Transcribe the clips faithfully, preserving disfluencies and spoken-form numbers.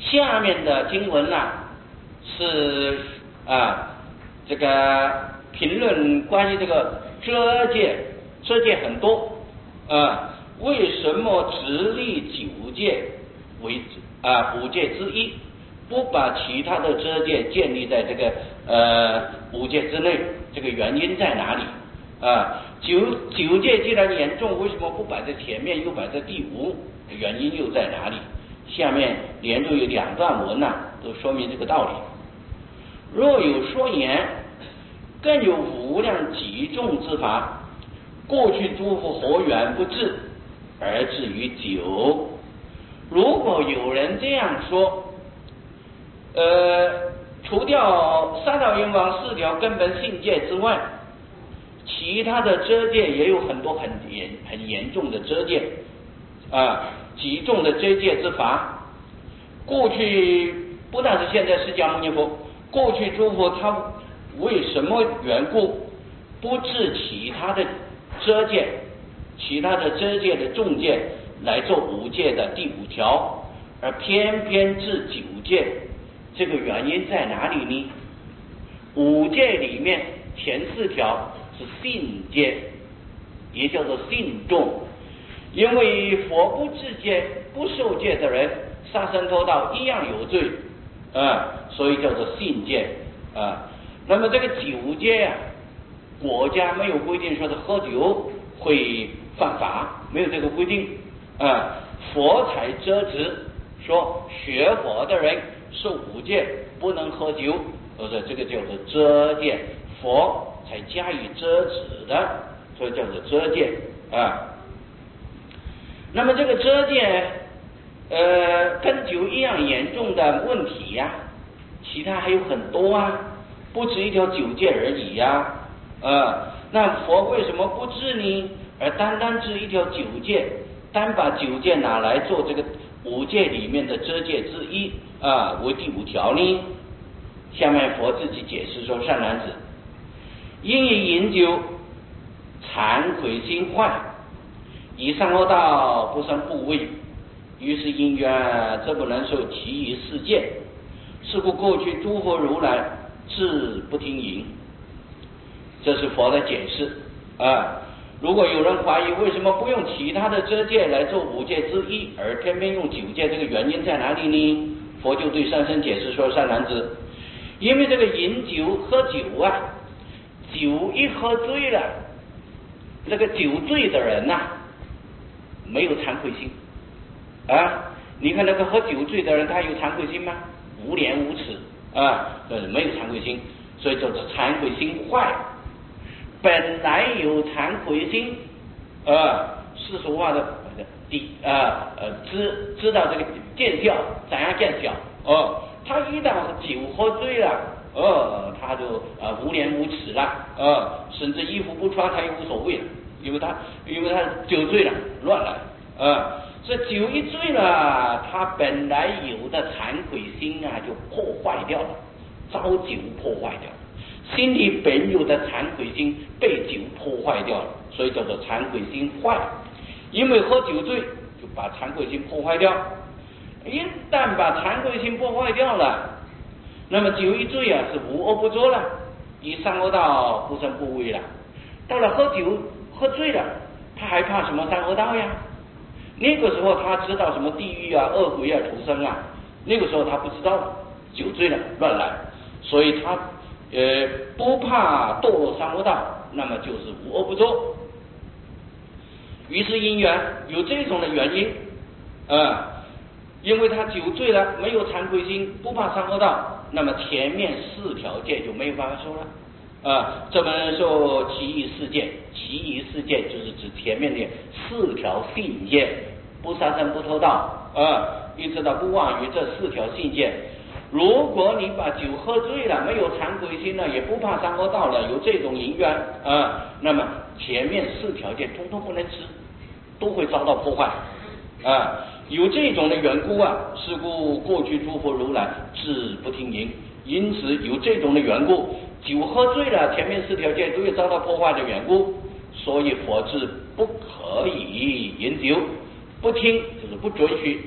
下面的经文呢、啊、是啊这个评论关于这个遮戒，遮戒很多啊，为什么只立九戒为啊五戒之一，不把其他的遮戒建立在这个呃五戒之内？这个原因在哪里啊？九九戒既然严重，为什么不摆在前面，又摆在第五？原因又在哪里？下面连着有两段文呐、啊，都说明这个道理。若有说言，更有无量极重之法，过去诸佛何缘不至，而至于九？如果有人这样说，呃，除掉三道因王四条根本性戒之外，其他的遮戒也有很多很严很严重的遮戒啊，极重的遮戒之法。过去不但是现在释迦牟尼佛，过去诸佛他为什么缘故不治其他的遮戒，其他的遮戒的重戒来做五戒的第五条，而偏偏治九戒？这个原因在哪里呢？五戒里面前四条是信戒，也叫做信众，因为佛不治戒、不受戒的人，杀生偷盗一样有罪啊，所以叫做信戒啊。那么这个九戒啊，国家没有规定说是喝酒会犯法，没有这个规定啊，佛才遮止，说学佛的人受五戒不能喝酒，或者这个叫做遮戒，佛才加以遮止的，所以叫做遮戒啊。那么这个遮戒，呃，跟酒一样严重的问题呀、啊，其他还有很多啊，不止一条九戒而已呀、啊，啊，那佛为什么不治呢？而单单治一条九戒，单把九戒拿来做这个五戒里面的遮戒之一啊，为第五条呢？下面佛自己解释说：善男子，因以饮酒，惭愧心坏，以上恶道不生怖畏，于是因缘则不能受其余世界。是故过去诸佛如来自不听引。这是佛的解释啊。如果有人怀疑为什么不用其他的遮戒来做五戒之一，而偏偏用九戒，这个原因在哪里呢？佛就对上生解释说：善男子，因为这个饮酒喝酒啊，酒一喝醉了，这个酒醉的人呐、啊，没有惭愧心啊。你看那个喝酒醉的人，他有惭愧心吗？无廉无耻啊，没有惭愧心，所以叫做惭愧心坏。本来有惭愧心，啊，世俗化的底啊呃知知道这个见效，怎样见效？哦，他一旦酒喝醉了，哦，他就啊、呃、无廉无耻了，啊，甚至衣服不穿他也无所谓了，因为他因为他酒醉了，乱了，啊，这酒一醉了，他本来有的惭愧心啊就破坏掉了，遭酒破坏掉了。心里本有的惭愧心被酒破坏掉了，所以叫做惭愧心坏。因为喝酒醉就把惭愧心破坏掉，一旦把惭愧心破坏掉了，那么酒一醉啊是无恶不作了，以三恶道不生怖畏了。到了喝酒喝醉了，他还怕什么三恶道呀？那个时候他知道什么地狱啊、恶鬼啊、畜生啊，那个时候他不知道了，酒醉了乱来，所以他呃，不怕堕落三恶道，那么就是无恶不作。于是因缘有这种的原因啊，因为他酒醉了，没有惭愧心，不怕三恶道，那么前面四条戒就没有办法说了啊。这么说其余四戒，其余四戒就是指前面的四条信戒，不杀生不偷盗啊，一直到不妄语，这四条信戒。如果你把酒喝醉了，没有惭愧心了，也不怕三恶道了，有这种因缘啊，那么前面四条戒通通不能吃，都会遭到破坏啊。有这种的缘故啊，是故过去诸佛如来自不听引，因此有这种的缘故，酒喝醉了，前面四条戒都会遭到破坏的缘故，所以佛自不可以饮酒，不听就是不准许，不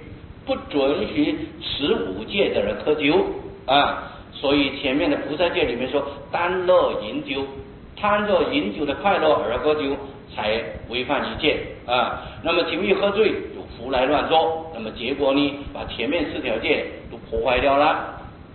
不准许持五戒的人喝酒啊。所以前面的菩萨戒里面说，单乐饮酒，贪着饮酒的快乐而喝酒，才违反一戒啊。那么酒一喝醉就胡来乱说，那么结果呢，把前面四条戒都破坏掉了。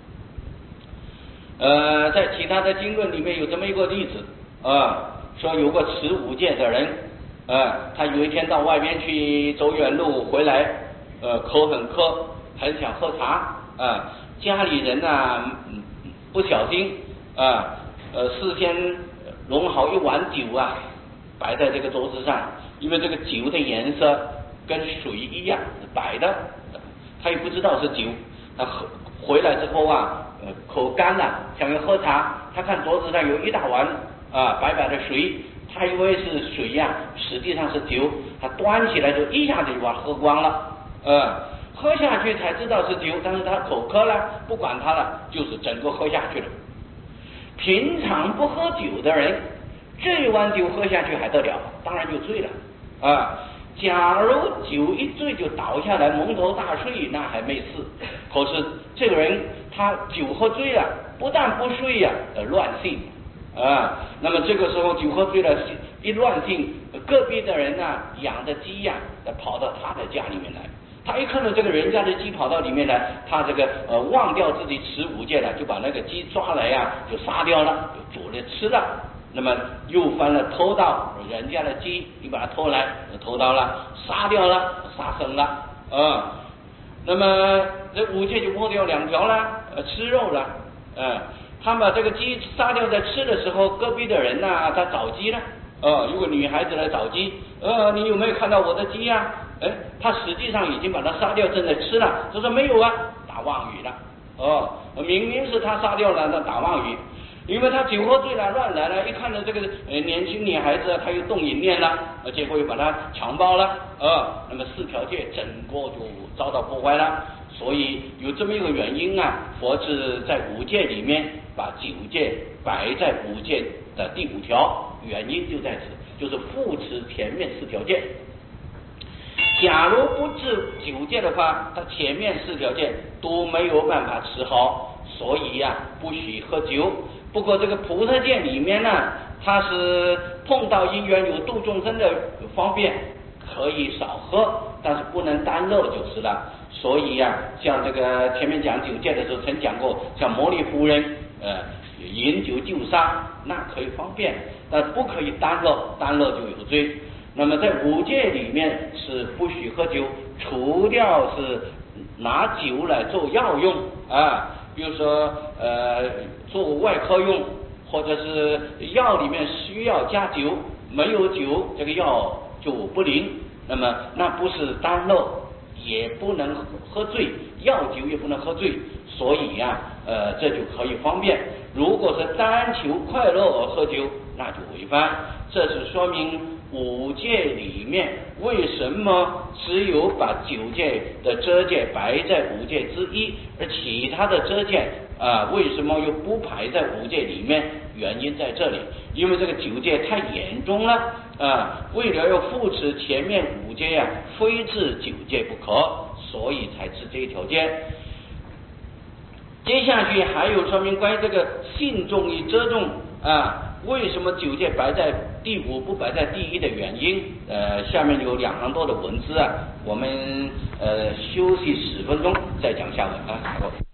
呃，在其他的经论里面有这么一个例子啊，说有个持五戒的人，啊，他有一天到外边去走远路回来，呃，口很渴，很想喝茶啊，家里人啊，嗯，不小心啊，呃，事先弄好一碗酒啊，摆在这个桌子上，因为这个酒的颜色跟水一样是白的，他也不知道是酒，他喝回来之后啊。呃，口干了，想要喝茶，他看桌子上有一大碗啊白白的水，他以为是水呀、啊，实际上是酒，他端起来就一下子就把它喝光了，呃，喝下去才知道是酒，但是他口渴了，不管他了，就是整个喝下去了。平常不喝酒的人，这一碗酒喝下去还得了，当然就醉了啊。假如酒一醉就倒下来蒙头大睡，那还没事。可是这个人他酒喝醉了，不但不睡呀、啊，乱性啊。那么这个时候酒喝醉了，一乱性，隔壁的人呢、啊、养的鸡呀、啊，跑到他的家里面来。他一看到这个人家的鸡跑到里面来，他这个呃忘掉自己持五戒了，就把那个鸡抓来呀、啊，就杀掉了，就煮了吃了。那么又犯了偷盗人家的鸡，你把它偷来，偷到了，杀掉了，杀生了啊、呃。那么这五戒就破掉两条了，呃，吃肉了，呃，他把这个鸡杀掉，在吃的时候，隔壁的人呢、啊，他找鸡了，呃，有个女孩子来找鸡，呃，你有没有看到我的鸡呀、啊？哎，他实际上已经把它杀掉，正在吃了，他说没有啊，打妄语了，哦，明明是他杀掉了，他打妄语。因为他酒喝醉了，乱来了，一看到这个呃年轻女孩子，他又动淫念了，呃，结果又把她强暴了，呃，那么四条戒整个就遭到破坏了。所以有这么一个原因啊，佛是在五戒里面把九戒摆在五戒的第五条，原因就在此，就是护持前面四条戒。假如不治九戒的话，他前面四条戒都没有办法持好，所以呀、啊，不许喝酒。不过这个菩萨戒里面呢，它是碰到因缘有度众生的方便，可以少喝，但是不能单乐就是了。所以呀、啊，像这个前面讲九戒的时候曾讲过，像摩利夫人，呃，饮酒就杀，那可以方便，但不可以单乐，单乐就有罪。那么在五戒里面是不许喝酒，除掉是拿酒来做药用啊。比如说，呃，做外科用，或者是药里面需要加酒，没有酒，这个药就不灵。那么那不是单乐，也不能喝醉，药酒也不能喝醉，所以呀、啊，呃，这就可以方便。如果是单求快乐而喝酒，那就违反。这是说明五戒里面为什么只有把九戒的遮戒摆在五戒之一，而其他的遮戒啊、呃，为什么又不排在五戒里面？原因在这里，因为这个九戒太严重了啊、呃，为了要护持前面五戒呀、啊，非治九戒不可，所以才持这一条戒。接下去还有说明关于这个信众与遮众啊。为什么九戒摆在第五不摆在第一的原因？呃，下面有两行多的文字啊，我们呃休息十分钟再讲下文啊。